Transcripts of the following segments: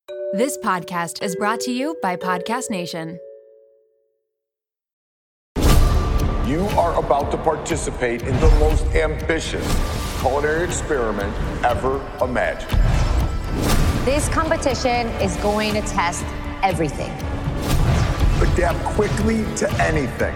This podcast is brought to you by Podcast Nation. You are about to participate in the most ambitious culinary experiment ever imagined. This competition is going to test everything. Adapt quickly to anything.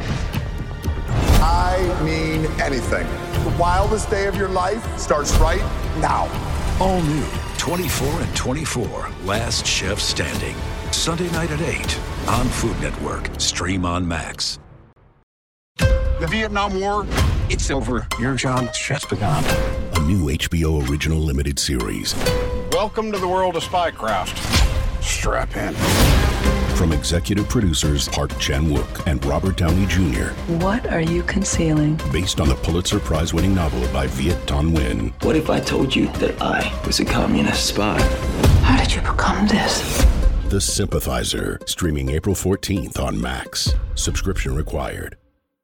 I mean anything. The wildest day of your life starts right now. All new 24 and 24, Last Chef Standing. Sunday night at 8 on Food Network. Stream on Max. The Vietnam War, it's over. Your job's just begun. A new HBO original limited series. Welcome to the world of spycraft. Strap in. From executive producers Park Chan-wook and Robert Downey Jr. What are you concealing? Based on the Pulitzer Prize-winning novel by Viet Thanh Nguyen. What if I told you that I was a communist spy? How did you become this? The Sympathizer, streaming April 14th on Max. Subscription required.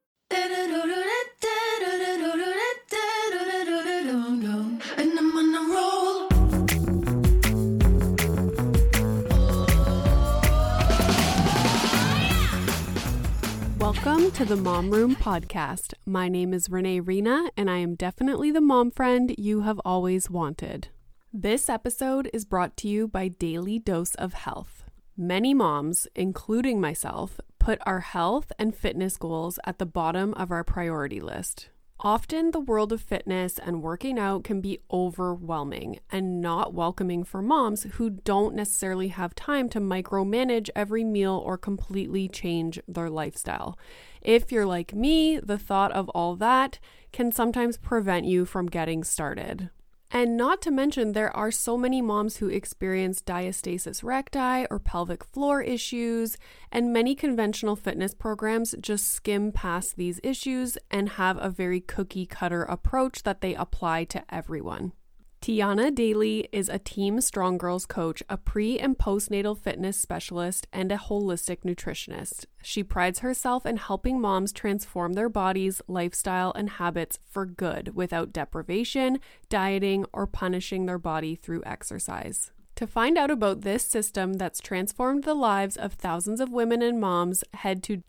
Welcome to the Mom Room Podcast. My name is Renee Rena, and I am definitely the mom friend you have always wanted. This episode is brought to you by Daily Dose of Health. Many moms, including myself, put our health and fitness goals at the bottom of our priority list. Often the world of fitness and working out can be overwhelming and not welcoming for moms who don't necessarily have time to micromanage every meal or completely change their lifestyle. If you're like me, the thought of all that can sometimes prevent you from getting started. And not to mention, there are so many moms who experience diastasis recti or pelvic floor issues, and many conventional fitness programs just skim past these issues and have a very cookie cutter approach that they apply to everyone. Tiana Daly is a Team Strong Girls coach, a pre- and postnatal fitness specialist, and a holistic nutritionist. She prides herself in helping moms transform their bodies, lifestyle, and habits for good without deprivation, dieting, or punishing their body through exercise. To find out about this system that's transformed the lives of thousands of women and moms, head to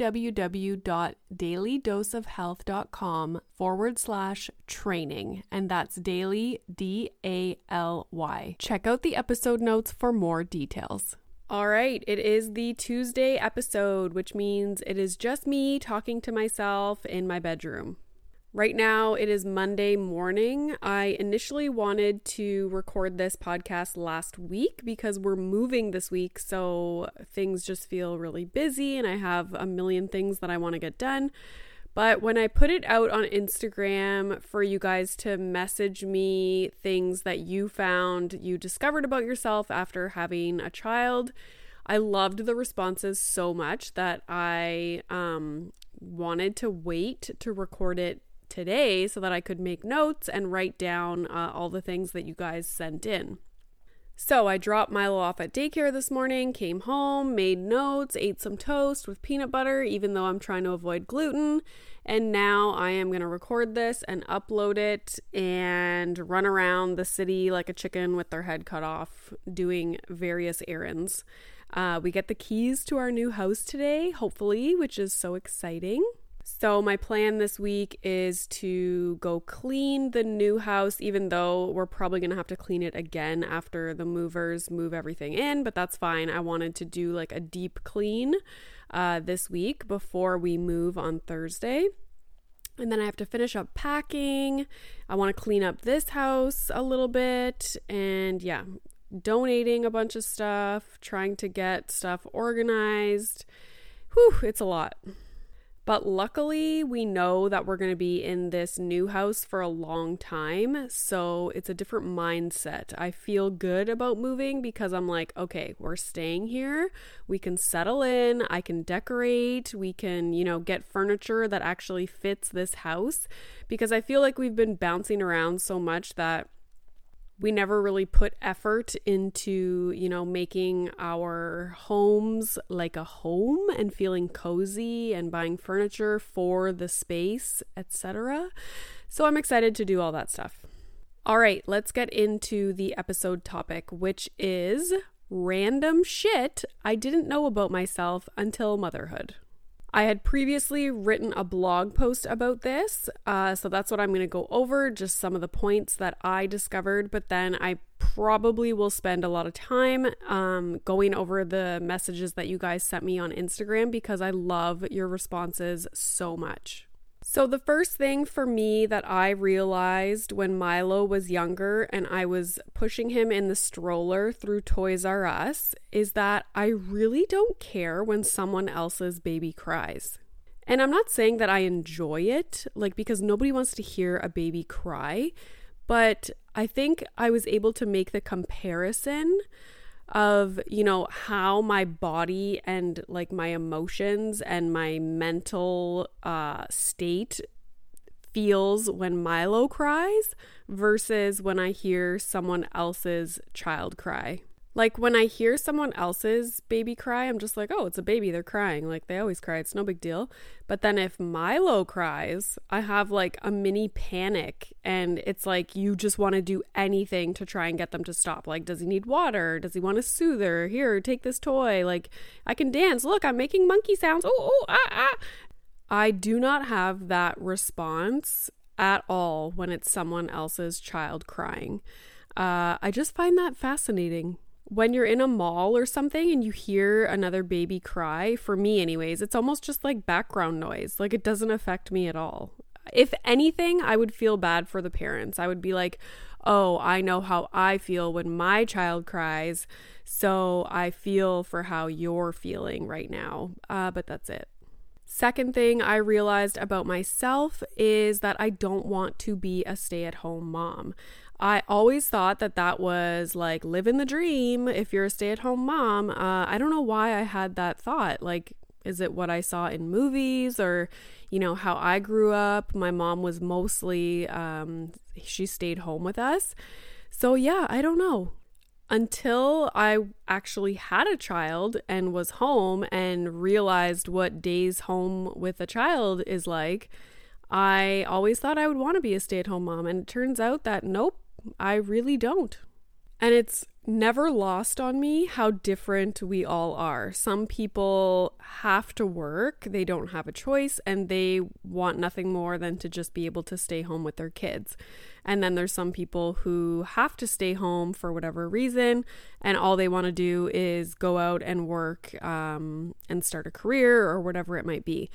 www.dailydoseofhealth.com/training, and that's daily, DALY. Check out the episode notes for more details. All right, it is the Tuesday episode, which means it is just me talking to myself in my bedroom. Right now, it is Monday morning. I initially wanted to record this podcast last week because we're moving this week, so things just feel really busy and I have a million things that I want to get done. But when I put it out on Instagram for you guys to message me things that you found you discovered about yourself after having a child, I loved the responses so much that I wanted to wait to record it today so that I could make notes and write down all the things that you guys sent in. So I dropped Milo off at daycare this morning, came home, made notes, ate some toast with peanut butter, even though I'm trying to avoid gluten. And now I am going to record this and upload it and run around the city like a chicken with their head cut off, doing various errands. We get the keys to our new house today, hopefully, which is so exciting. So my plan this week is to go clean the new house, even though we're probably going to have to clean it again after the movers move everything in, but that's fine. I wanted to do like a deep clean this week before we move on Thursday. And then I have to finish up packing. I want to clean up this house a little bit and donating a bunch of stuff, trying to get stuff organized. Whew, it's a lot. But luckily, we know that we're going to be in this new house for a long time, so it's a different mindset. I feel good about moving because I'm like, okay, we're staying here. We can settle in. I can decorate. We can, get furniture that actually fits this house, because I feel like we've been bouncing around so much that we never really put effort into, making our homes like a home and feeling cozy and buying furniture for the space, etc. So I'm excited to do all that stuff. All right, let's get into the episode topic, which is random shit I didn't know about myself until motherhood. I had previously written a blog post about this, so that's what I'm going to go over, just some of the points that I discovered, but then I probably will spend a lot of time going over the messages that you guys sent me on Instagram because I love your responses so much. So the first thing for me that I realized when Milo was younger and I was pushing him in the stroller through Toys R Us is that I really don't care when someone else's baby cries. And I'm not saying that I enjoy it, because nobody wants to hear a baby cry, but I think I was able to make the comparison of, how my body and my emotions and my mental state feels when Milo cries versus when I hear someone else's child cry. When I hear someone else's baby cry, I'm just like, oh, it's a baby, they're crying. They always cry, it's no big deal. But then if Milo cries, I have a mini panic, and it's you just want to do anything to try and get them to stop. Does he need water? Does he want a soother? Here, take this toy. I can dance. Look, I'm making monkey sounds. Oh, ah. I do not have that response at all when it's someone else's child crying. I just find that fascinating. When you're in a mall or something and you hear another baby cry, for me anyways, it's almost just background noise. It doesn't affect me at all. If anything, I would feel bad for the parents. I would be like, oh, I know how I feel when my child cries, so I feel for how you're feeling right now. But that's it. Second thing I realized about myself is that I don't want to be a stay-at-home mom. I always thought that was living the dream if you're a stay-at-home mom. I don't know why I had that thought. Is it what I saw in movies or, how I grew up? My mom was mostly, she stayed home with us. So yeah, I don't know. Until I actually had a child and was home and realized what days home with a child is like, I always thought I would want to be a stay-at-home mom. And it turns out that nope, I really don't. And it's never lost on me how different we all are. Some people have to work, they don't have a choice, and they want nothing more than to just be able to stay home with their kids. And then there's some people who have to stay home for whatever reason, and all they want to do is go out and work and start a career or whatever it might be.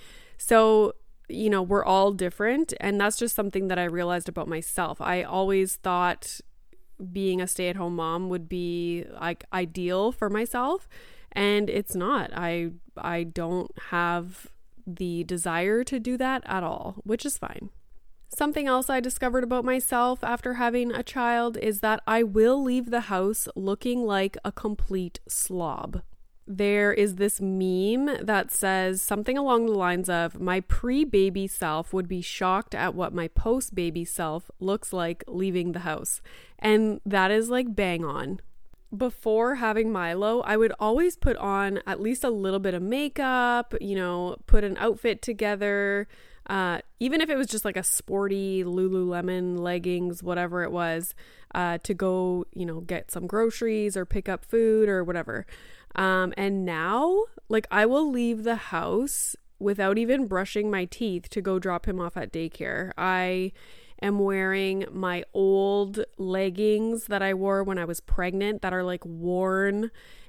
So we're all different, and that's just something that I realized about myself. I always thought being a stay-at-home mom would be ideal for myself, and it's not. I don't have the desire to do that at all, which is fine. Something else I discovered about myself after having a child is that I will leave the house looking like a complete slob. There is this meme that says something along the lines of, my pre-baby self would be shocked at what my post-baby self looks like leaving the house. And that is bang on. Before having Milo, I would always put on at least a little bit of makeup, put an outfit together, even if it was just a sporty Lululemon leggings, whatever it was, to go, get some groceries or pick up food or whatever. And now, I will leave the house without even brushing my teeth to go drop him off at daycare. I am wearing my old leggings that I wore when I was pregnant that are worn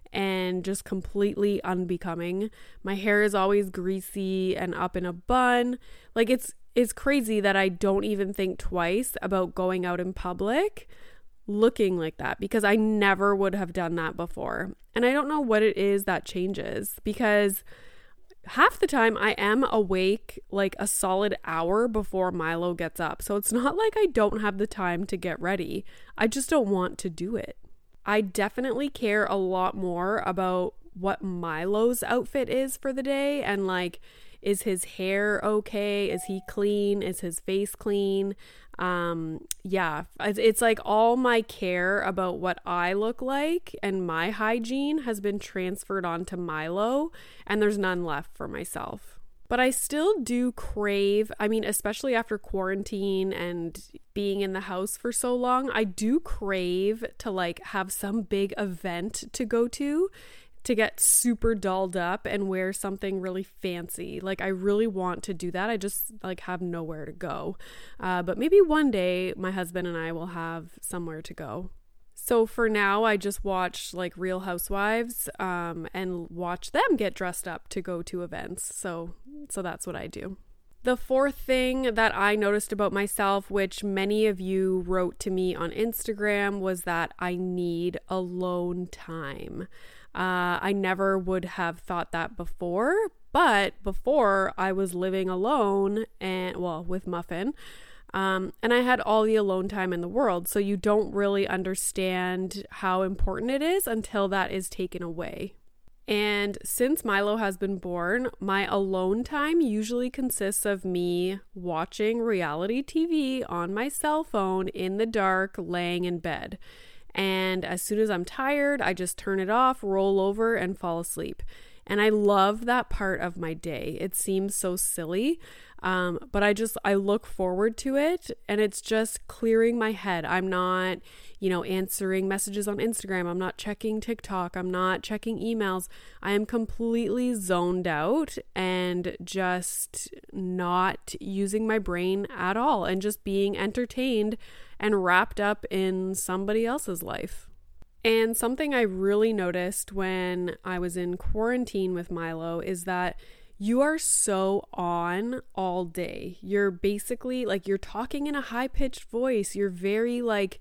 and just completely unbecoming. My hair is always greasy and up in a bun. It's crazy that I don't even think twice about going out in public looking like that, because I never would have done that before. And I don't know what it is that changes, because half the time I am awake a solid hour before Milo gets up. So it's not like I don't have the time to get ready. I just don't want to do it. I definitely care a lot more about what Milo's outfit is for the day, and is his hair okay? Is he clean? Is his face clean? It's all my care about what I look like and my hygiene has been transferred onto Milo, and there's none left for myself. But I still do crave, I mean, especially after quarantine and being in the house for so long, I do crave to like have some big event to go to get super dolled up and wear something really fancy. Like I really want to do that. I just like have nowhere to go. But maybe one day my husband and I will have somewhere to go. So for now, I just watch like Real Housewives and watch them get dressed up to go to events. So that's what I do. The fourth thing that I noticed about myself, which many of you wrote to me on Instagram, was that I need alone time. I never would have thought that before, but before I was living alone and with Muffin, and I had all the alone time in the world. So you don't really understand how important it is until that is taken away. And since Milo has been born, my alone time usually consists of me watching reality TV on my cell phone in the dark, laying in bed. And as soon as I'm tired, I just turn it off, roll over, and fall asleep. And I love that part of my day. It seems so silly, but I look forward to it, and it's just clearing my head. I'm not, answering messages on Instagram. I'm not checking TikTok. I'm not checking emails. I am completely zoned out and just not using my brain at all and just being entertained and wrapped up in somebody else's life. And something I really noticed when I was in quarantine with Milo is that you are so on all day. You're basically like, you're talking in a high-pitched voice. You're very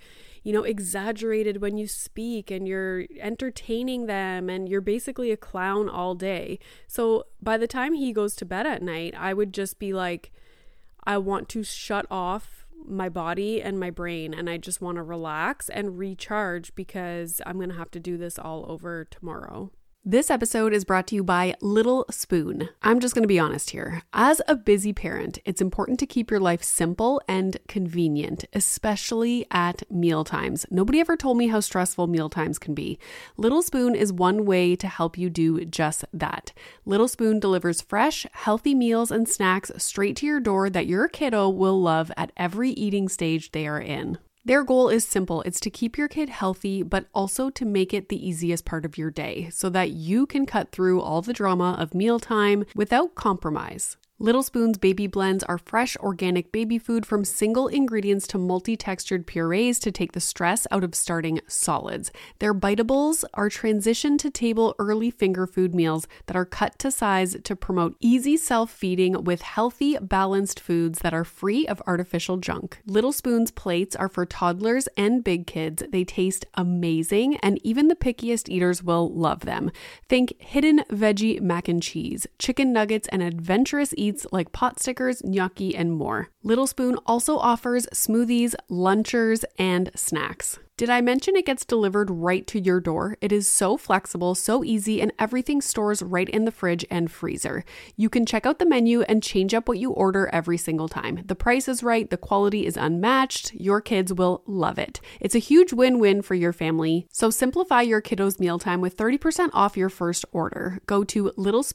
exaggerated when you speak, and you're entertaining them, and you're basically a clown all day. So by the time he goes to bed at night, I would just be like, I want to shut off my body and my brain, and I just want to relax and recharge because I'm going to have to do this all over tomorrow. This episode is brought to you by Little Spoon. I'm just going to be honest here. As a busy parent, it's important to keep your life simple and convenient, especially at mealtimes. Nobody ever told me how stressful mealtimes can be. Little Spoon is one way to help you do just that. Little Spoon delivers fresh, healthy meals and snacks straight to your door that your kiddo will love at every eating stage they are in. Their goal is simple. It's to keep your kid healthy, but also to make it the easiest part of your day so that you can cut through all the drama of mealtime without compromise. Little Spoon's baby blends are fresh, organic baby food from single ingredients to multi-textured purees to take the stress out of starting solids. Their biteables are transition to table early finger food meals that are cut to size to promote easy self-feeding with healthy, balanced foods that are free of artificial junk. Little Spoon's plates are for toddlers and big kids. They taste amazing, and even the pickiest eaters will love them. Think hidden veggie mac and cheese, chicken nuggets, and adventurous eats like pot stickers, gnocchi, and more. Little Spoon also offers smoothies, lunchers, and snacks. Did I mention it gets delivered right to your door? It is so flexible, so easy, and everything stores right in the fridge and freezer. You can check out the menu and change up what you order every single time. The price is right, the quality is unmatched, your kids will love it. It's a huge win-win for your family. So simplify your kiddos' mealtime with 30% off your first order. Go to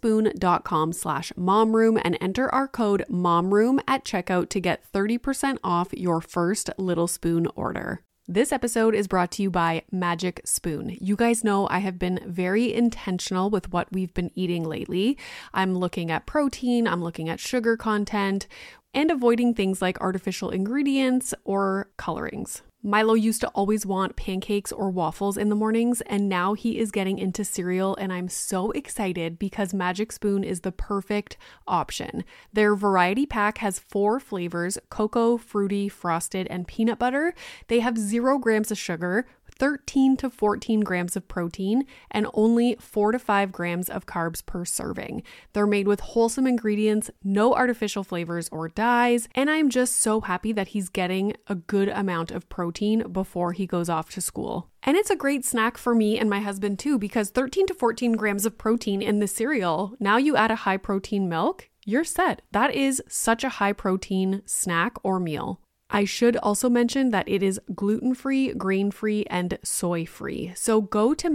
littlespoon.com/momroom and enter our code MOMROOM at checkout to get 30% off your first Little Spoon order. This episode is brought to you by Magic Spoon. You guys know I have been very intentional with what we've been eating lately. I'm looking at protein, I'm looking at sugar content, and avoiding things like artificial ingredients or colorings. Milo used to always want pancakes or waffles in the mornings, and now he is getting into cereal, and I'm so excited because Magic Spoon is the perfect option. Their variety pack has 4 flavors: cocoa, fruity, frosted, and peanut butter. They have 0 grams of sugar, 13 to 14 grams of protein, and only 4 to 5 grams of carbs per serving. They're made with wholesome ingredients, no artificial flavors or dyes, and I'm just so happy that he's getting a good amount of protein before he goes off to school. And it's a great snack for me and my husband too, because 13 to 14 grams of protein in the cereal, now you add a high protein milk, you're set. That is such a high protein snack or meal. I should also mention that it is gluten-free, grain-free, and soy-free. So go to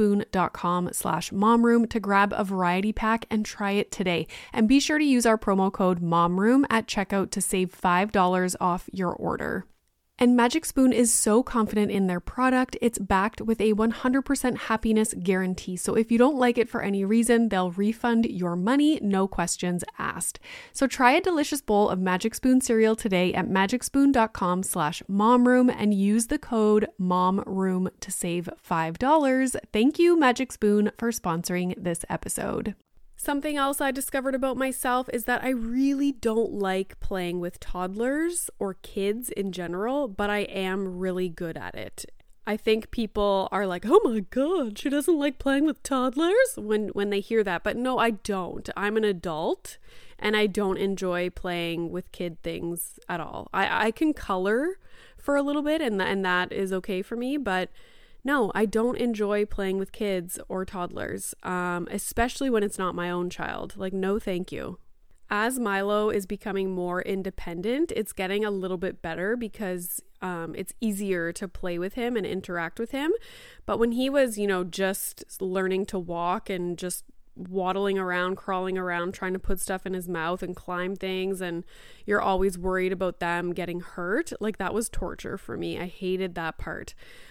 magicspoon.com/momroom to grab a variety pack and try it today. And be sure to use our promo code MOMROOM at checkout to save $5 off your order. And Magic Spoon is so confident in their product, it's backed with a 100% happiness guarantee. So if you don't like it for any reason, they'll refund your money, no questions asked. So try a delicious bowl of Magic Spoon cereal today at magicspoon.com/momroom and use the code MOMROOM to save $5. Thank you, Magic Spoon, for sponsoring this episode. Something else I discovered about myself is that I really don't like playing with toddlers or kids in general, but I am really good at it. I think people are like, oh my God, she doesn't like playing with toddlers when they hear that. But no, I don't. I'm an adult and I don't enjoy playing with kid things at all. I can color for a little bit and that is okay for me, but no, I don't enjoy playing with kids or toddlers, especially when it's not my own child. Like, no, thank you. As Milo is becoming more independent, it's getting a little bit better because it's easier to play with him and interact with him. But when he was, just learning to walk and just waddling around, crawling around, trying to put stuff in his mouth and climb things, and you're always worried about them getting hurt, like that was torture for me. I hated that part.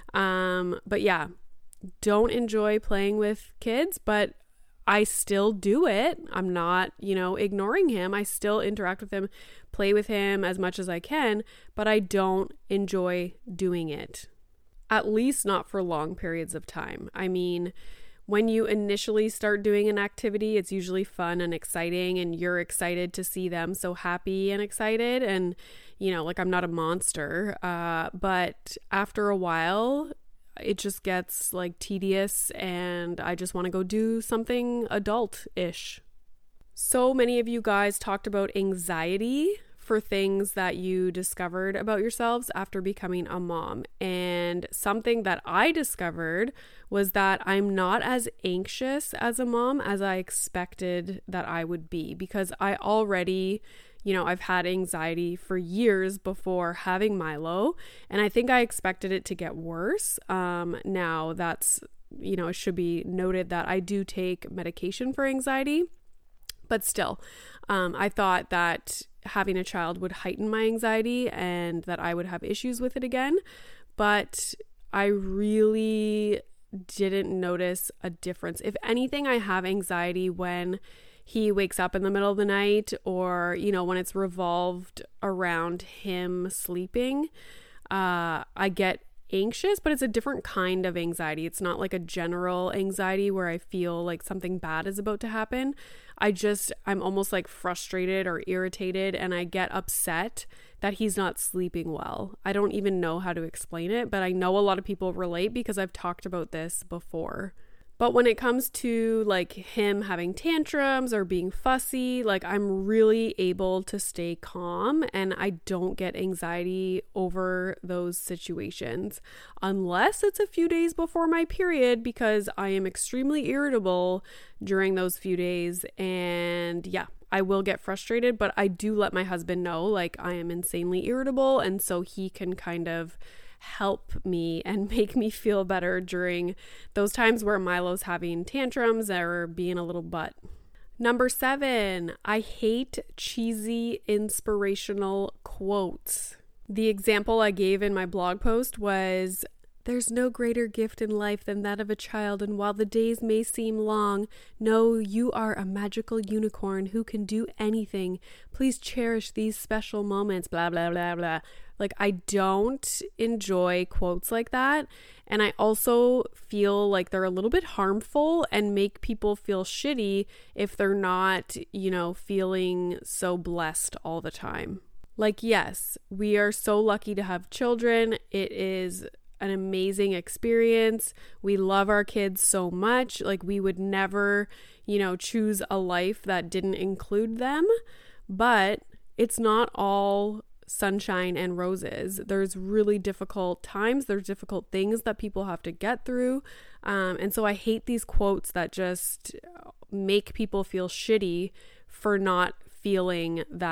But yeah, don't enjoy playing with kids, but I still do it. I'm not, ignoring him. I still interact with him, play with him as much as I can, but I don't enjoy doing it. At least not for long periods of time. I mean, when you initially start doing an activity, it's usually fun and exciting and you're excited to see them so happy and excited. And, I'm not a monster. But after a while, it just gets like tedious and I just want to go do something adult-ish. So many of you guys talked about anxiety for things that you discovered about yourselves after becoming a mom. And something that I discovered was that I'm not as anxious as a mom as I expected that I would be, because I already, I've had anxiety for years before having Milo, and I think I expected it to get worse. Now that's, it should be noted that I do take medication for anxiety, but still, I thought that having a child would heighten my anxiety and that I would have issues with it again. But I really didn't notice a difference. If anything, I have anxiety when he wakes up in the middle of the night or, when it's revolved around him sleeping. I get anxious, but it's a different kind of anxiety. It's not like a general anxiety where I feel like something bad is about to happen. I'm almost like frustrated or irritated, and I get upset that he's not sleeping well. I don't even know how to explain it, but I know a lot of people relate because I've talked about this before. But when it comes to like him having tantrums or being fussy, like I'm really able to stay calm and I don't get anxiety over those situations unless it's a few days before my period, because I am extremely irritable during those few days. And yeah, I will get frustrated, but I do let my husband know like I am insanely irritable, and so he can kind of help me and make me feel better during those times where Milo's having tantrums or being a little butt. Number 7, I hate cheesy inspirational quotes. The example I gave in my blog post was, "There's no greater gift in life than that of a child, and while the days may seem long, know you are a magical unicorn who can do anything. Please cherish these special moments," blah, blah, blah, blah. Like, I don't enjoy quotes like that. And I also feel like they're a little bit harmful and make people feel shitty if they're not, feeling so blessed all the time. Like, yes, we are so lucky to have children. It is an amazing experience. We love our kids so much. Like, we would never, choose a life that didn't include them. But it's not all sunshine and roses. There's really difficult times. There's difficult things that people have to get through. And so I hate these quotes that just make people feel shitty for not feeling that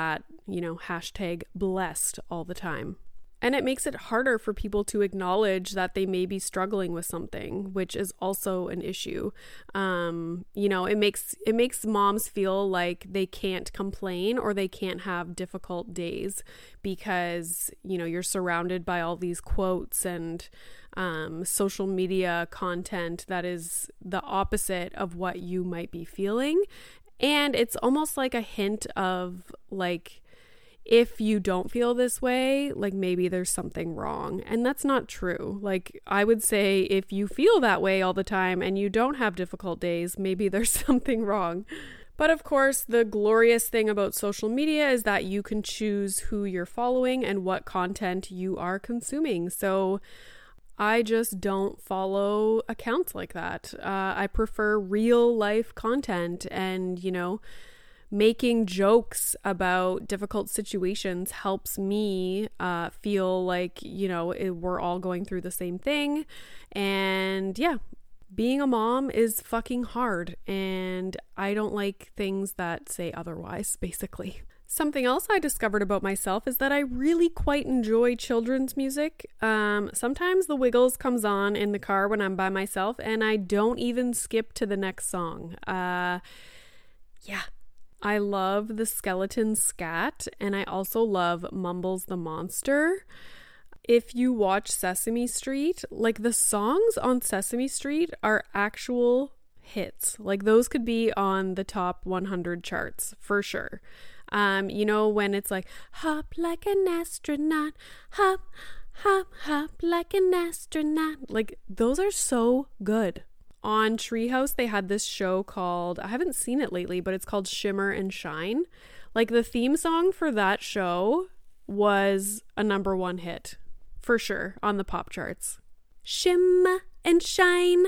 #blessed all the time. And it makes it harder for people to acknowledge that they may be struggling with something, which is also an issue. It makes moms feel like they can't complain or they can't have difficult days because, you're surrounded by all these quotes and social media content that is the opposite of what you might be feeling. And it's almost like a hint of like, if you don't feel this way, like maybe there's something wrong. And that's not true. Like I would say if you feel that way all the time and you don't have difficult days, maybe there's something wrong. But of course, the glorious thing about social media is that you can choose who you're following and what content you are consuming. So I just don't follow accounts like that. I prefer real life content and, making jokes about difficult situations helps me feel like, we're all going through the same thing. And yeah, being a mom is fucking hard. And I don't like things that say otherwise, basically. Something else I discovered about myself is that I really quite enjoy children's music. Sometimes The Wiggles comes on in the car when I'm by myself and I don't even skip to the next song. I love the Skeleton Scat, and I also love Mumbles the Monster. If you watch Sesame Street, like the songs on Sesame Street are actual hits. Like those could be on the top 100 charts for sure. When it's like, hop like an astronaut, hop, hop, hop like an astronaut. Like those are so good. On Treehouse, they had this show called, I haven't seen it lately, but it's called Shimmer and Shine. Like the theme song for that show was a #1 hit for sure on the pop charts. Shimmer and shine,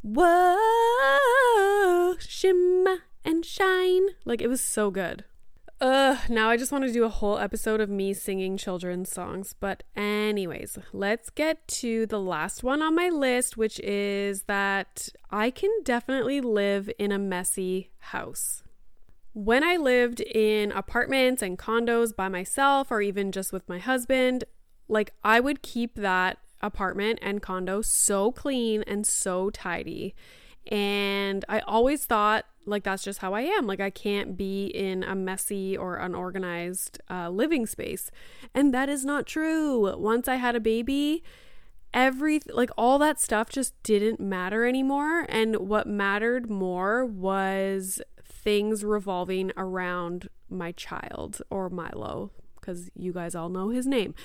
whoa, shimmer and shine. Like it was so good. Now I just want to do a whole episode of me singing children's songs. But anyways, let's get to the last one on my list, which is that I can definitely live in a messy house. When I lived in apartments and condos by myself or even just with my husband, like I would keep that apartment and condo so clean and so tidy. And I always thought like that's just how I am. Like I can't be in a messy or unorganized living space. And that is not true. Once I had a baby, all that stuff just didn't matter anymore. And what mattered more was things revolving around my child, or Milo, because you guys all know his name.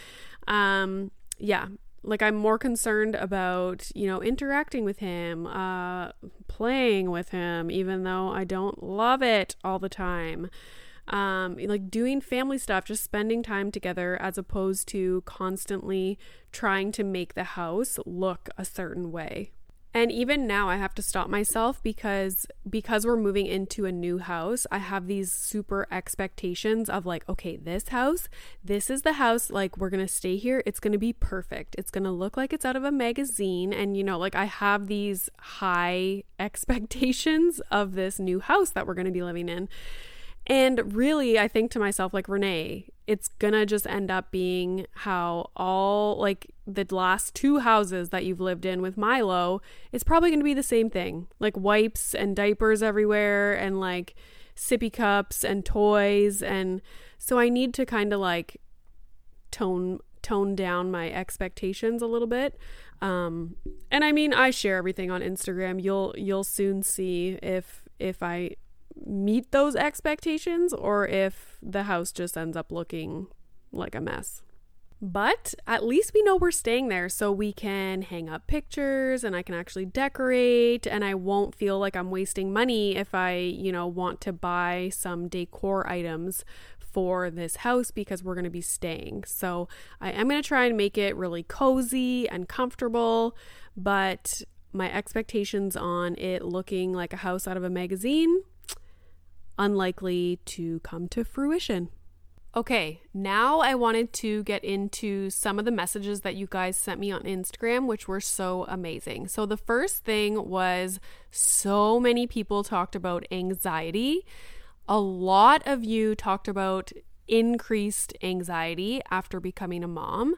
Like I'm more concerned about, interacting with him, playing with him, even though I don't love it all the time. Like doing family stuff, just spending time together as opposed to constantly trying to make the house look a certain way. And even now I have to stop myself because we're moving into a new house. I have these super expectations of like, okay, this is the house, like we're going to stay here. It's going to be perfect. It's going to look like it's out of a magazine. And like I have these high expectations of this new house that we're going to be living in. And really, I think to myself, like, Renee, it's gonna just end up being how all, like, the last 2 houses that you've lived in with Milo, it's probably gonna be the same thing. Like, wipes and diapers everywhere and, like, sippy cups and toys. And so I need to kind of, like, tone down my expectations a little bit. And I mean, I share everything on Instagram. You'll soon see if I meet those expectations or if the house just ends up looking like a mess. But at least we know we're staying there, so we can hang up pictures and I can actually decorate, and I won't feel like I'm wasting money if I, want to buy some decor items for this house because we're going to be staying. So I am going to try and make it really cozy and comfortable, but my expectations on it looking like a house out of a magazine, unlikely to come to fruition. Okay, now I wanted to get into some of the messages that you guys sent me on Instagram, which were so amazing. So the first thing was so many people talked about anxiety. A lot of you talked about increased anxiety after becoming a mom.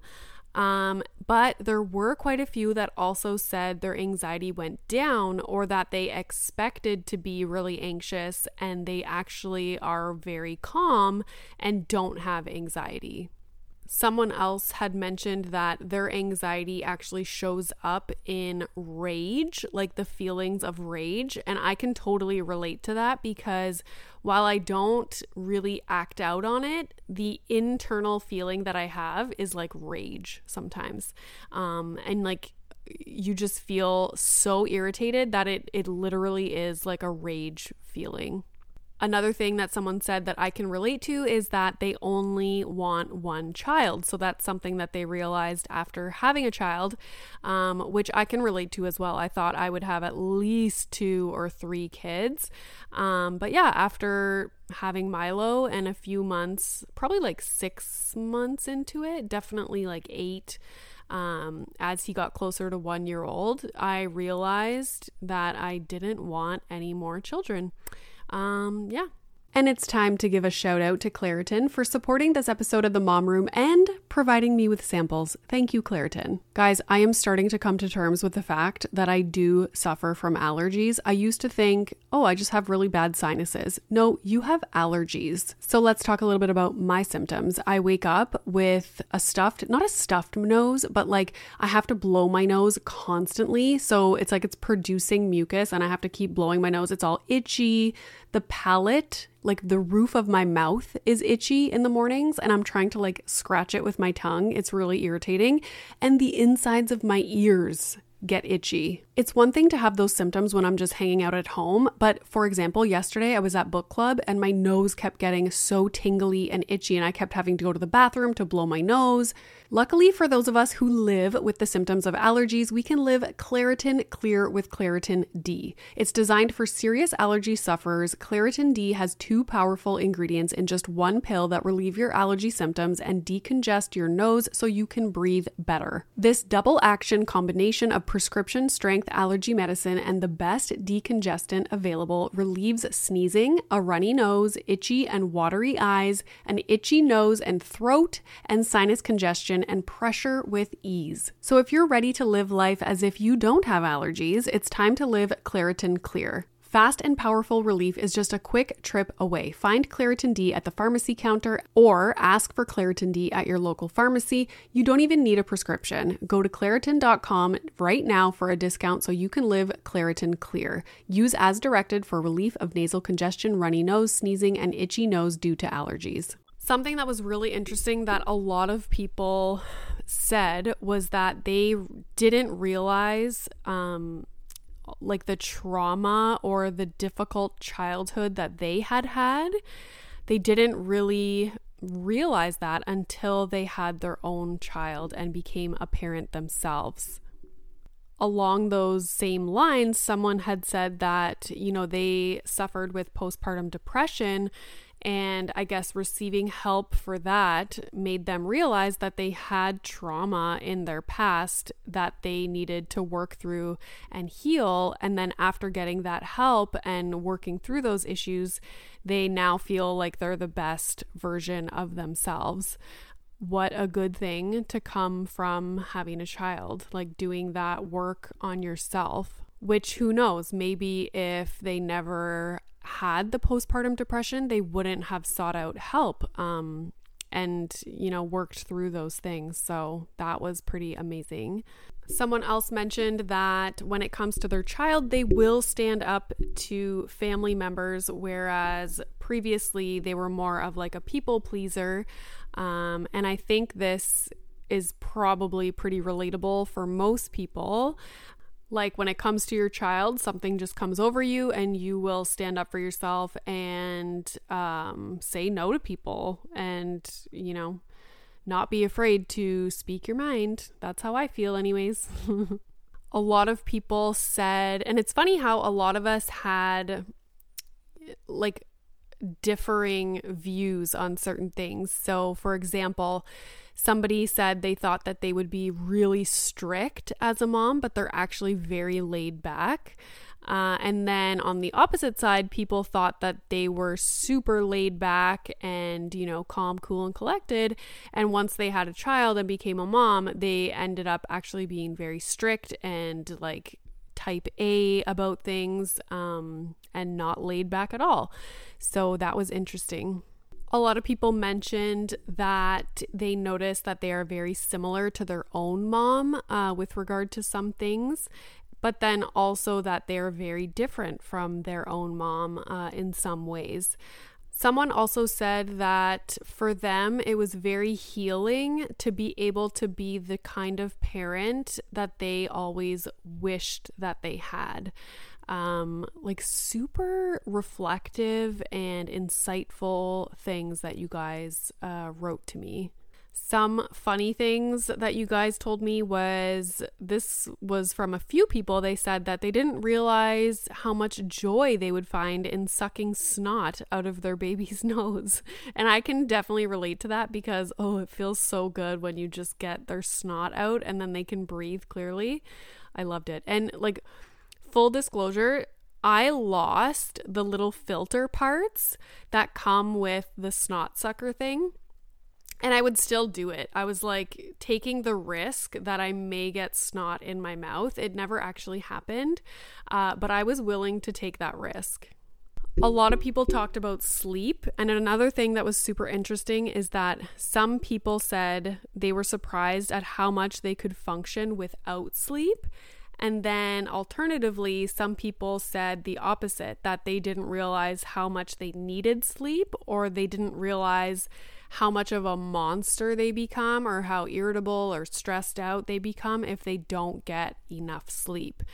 But there were quite a few that also said their anxiety went down, or that they expected to be really anxious and they actually are very calm and don't have anxiety. Someone else had mentioned that their anxiety actually shows up in rage, like the feelings of rage. And I can totally relate to that, because while I don't really act out on it, the internal feeling that I have is like rage sometimes. And like you just feel so irritated that it literally is like a rage feeling. Another thing that someone said that I can relate to is that they only want one child. So that's something that they realized after having a child, which I can relate to as well. I thought I would have at least 2 or 3 kids. But yeah, after having Milo and a few months, probably like 6 months into it, definitely like 8, as he got closer to 1 year old, I realized that I didn't want any more children. Yeah. And it's time to give a shout out to Claritin for supporting this episode of The Mom Room and providing me with samples. Thank you, Claritin. Guys, I am starting to come to terms with the fact that I do suffer from allergies. I used to think, oh, I just have really bad sinuses. No, you have allergies. So let's talk a little bit about my symptoms. I wake up with not a stuffed nose, but like I have to blow my nose constantly. So it's like it's producing mucus and I have to keep blowing my nose. It's all itchy. The palate, like the roof of my mouth, is itchy in the mornings, and I'm trying to like scratch it with my tongue. It's really irritating. And the insides of my ears get itchy. It's one thing to have those symptoms when I'm just hanging out at home, but for example, yesterday I was at book club and my nose kept getting so tingly and itchy and I kept having to go to the bathroom to blow my nose. Luckily for those of us who live with the symptoms of allergies, we can live Claritin Clear with Claritin D. It's designed for serious allergy sufferers. Claritin D has 2 powerful ingredients in just 1 pill that relieve your allergy symptoms and decongest your nose so you can breathe better. This double action combination of prescription strength allergy medicine and the best decongestant available relieves sneezing, a runny nose, itchy and watery eyes, an itchy nose and throat, and sinus congestion and pressure with ease. So if you're ready to live life as if you don't have allergies, it's time to live Claritin Clear. Fast and powerful relief is just a quick trip away. Find Claritin D at the pharmacy counter or ask for Claritin D at your local pharmacy. You don't even need a prescription. Go to Claritin.com right now for a discount so you can live Claritin Clear. Use as directed for relief of nasal congestion, runny nose, sneezing, and itchy nose due to allergies. Something that was really interesting that a lot of people said was that they didn't realize like the trauma or the difficult childhood that they had. They didn't really realize that until they had their own child and became a parent themselves. Along those same lines, someone had said that, they suffered with postpartum depression, and I guess receiving help for that made them realize that they had trauma in their past that they needed to work through and heal. And then after getting that help and working through those issues, they now feel like they're the best version of themselves. What a good thing to come from having a child, like doing that work on yourself, which who knows, maybe if they never had the postpartum depression, they wouldn't have sought out help and worked through those things. So that was pretty amazing. Someone else mentioned that when it comes to their child, they will stand up to family members, whereas previously they were more of like a people pleaser. And I think this is probably pretty relatable for most people. Like when it comes to your child, something just comes over you and you will stand up for yourself and say no to people and, not be afraid to speak your mind. That's how I feel anyways. A lot of people said, and it's funny how a lot of us had like differing views on certain things. So for example, somebody said they thought that they would be really strict as a mom, but they're actually very laid back. And then on the opposite side, people thought that they were super laid back and, you know, calm, cool, and collected. And once they had a child and became a mom, they ended up actually being very strict and like type A about things, and not laid back at all. So that was interesting. A lot of people mentioned that they noticed that they are very similar to their own mom with regard to some things, but then also that they're very different from their own mom in some ways. Someone also said that for them, it was very healing to be able to be the kind of parent that they always wished that they had. Like super reflective and insightful things that you guys wrote to me. Some funny things that you guys told me was, this was from a few people. They said that they didn't realize how much joy they would find in sucking snot out of their baby's nose. And I can definitely relate to that because, it feels so good when you just get their snot out and then they can breathe clearly. I loved it. And like, full disclosure, I lost the little filter parts that come with the snot sucker thing. And I would still do it. I was like taking the risk that I may get snot in my mouth. It never actually happened, but I was willing to take that risk. A lot of people talked about sleep. And another thing that was super interesting is that some people said they were surprised at how much they could function without sleep. And then alternatively, some people said the opposite, that they didn't realize how much they needed sleep, or they didn't realize how much of a monster they become or how irritable or stressed out they become if they don't get enough sleep.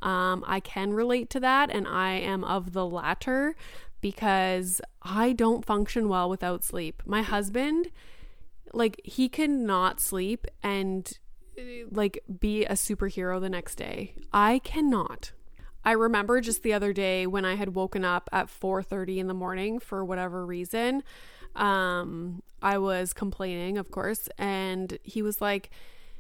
I can relate to that, and I am of the latter because I don't function well without sleep. My husband, like, he cannot sleep and like be a superhero the next day. I cannot. I remember just the other day when I had woken up at 4:30 in the morning for whatever reason. I was complaining, of course, and he was like,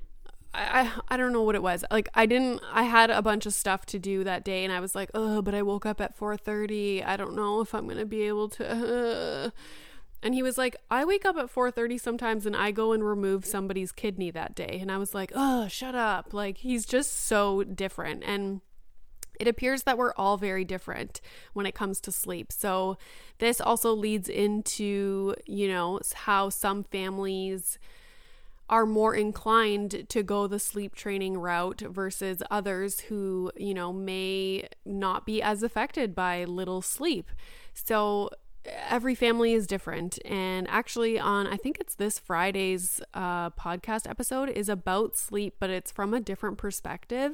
I don't know what it was. Like, I had a bunch of stuff to do that day, and I was like, but I woke up at 4:30. I don't know if I'm going to be able to, And he was like, I wake up at 4:30 sometimes and I go and remove somebody's kidney that day. And I was like, shut up. Like, he's just so different. And it appears that we're all very different when it comes to sleep. So this also leads into, you know, how some families are more inclined to go the sleep training route versus others who, you know, may not be as affected by little sleep. So every family is different. And actually I think it's this Friday's podcast episode is about sleep, but it's from a different perspective.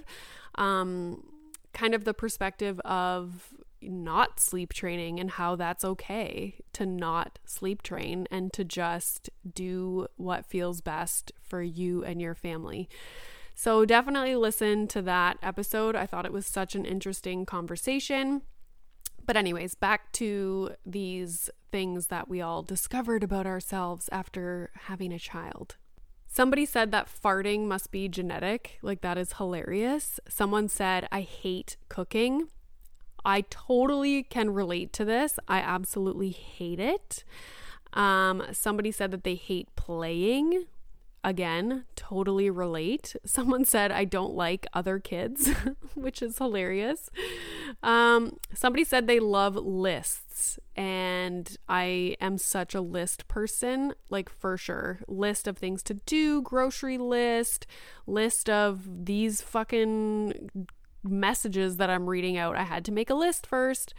Kind of the perspective of not sleep training and how that's okay to not sleep train and to just do what feels best for you and your family. So definitely listen to that episode. I thought it was such an interesting conversation. But anyways, back to these things that we all discovered about ourselves after having a child. Somebody said that farting must be genetic. Like, that is hilarious. Someone said, I hate cooking. I totally can relate to this. I absolutely hate it. Somebody said that they hate playing. Again, totally relate. Someone said, I don't like other kids, which is hilarious. Somebody said they love lists, and I am such a list person, like, for sure. List of things to do, grocery list of these fucking messages that I'm reading out. I had to make a list first.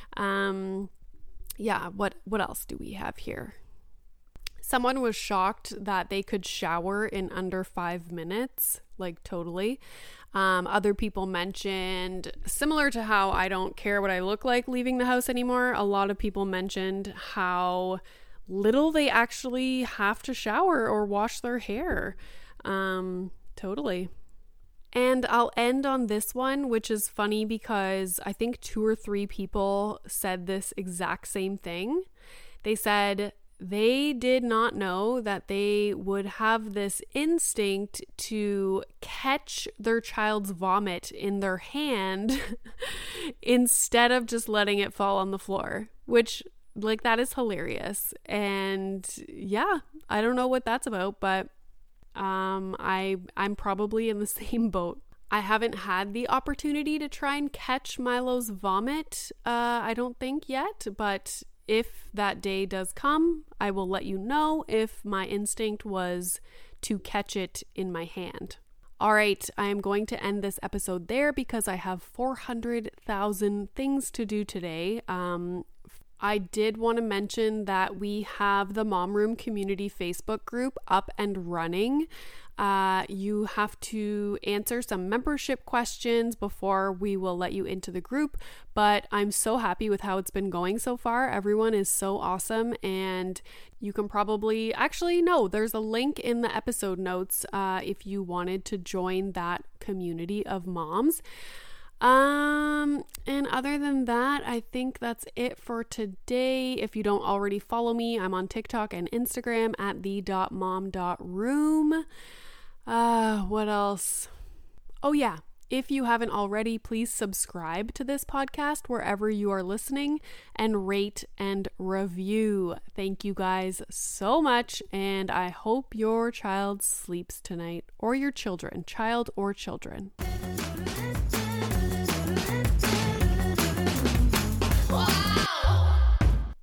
Yeah, what else do we have here? Someone was shocked that they could shower in under 5 minutes, like, totally. Other people mentioned, similar to how I don't care what I look like leaving the house anymore, a lot of people mentioned how little they actually have to shower or wash their hair. Totally. And I'll end on this one, which is funny because I think 2 or 3 people said this exact same thing. They said they did not know that they would have this instinct to catch their child's vomit in their hand instead of just letting it fall on the floor, which, like, that is hilarious. And yeah, I don't know what that's about, but I'm probably in the same boat. I haven't had the opportunity to try and catch Milo's vomit, I don't think yet, but if that day does come, I will let you know if my instinct was to catch it in my hand. All right, I am going to end this episode there because I have 400,000 things to do today. I did want to mention that we have the Mom Room Community Facebook group up and running. You have to answer some membership questions before we will let you into the group, but I'm so happy with how it's been going so far. Everyone is so awesome, and you can probably, actually, no, there's a link in the episode notes if you wanted to join that community of moms. And other than that, I think that's it for today. If you don't already follow me, I'm on TikTok and Instagram at the.mom.room. What else? Oh yeah, if you haven't already, please subscribe to this podcast wherever you are listening and rate and review. Thank you guys so much, and I hope your child sleeps tonight, or your children, child or children.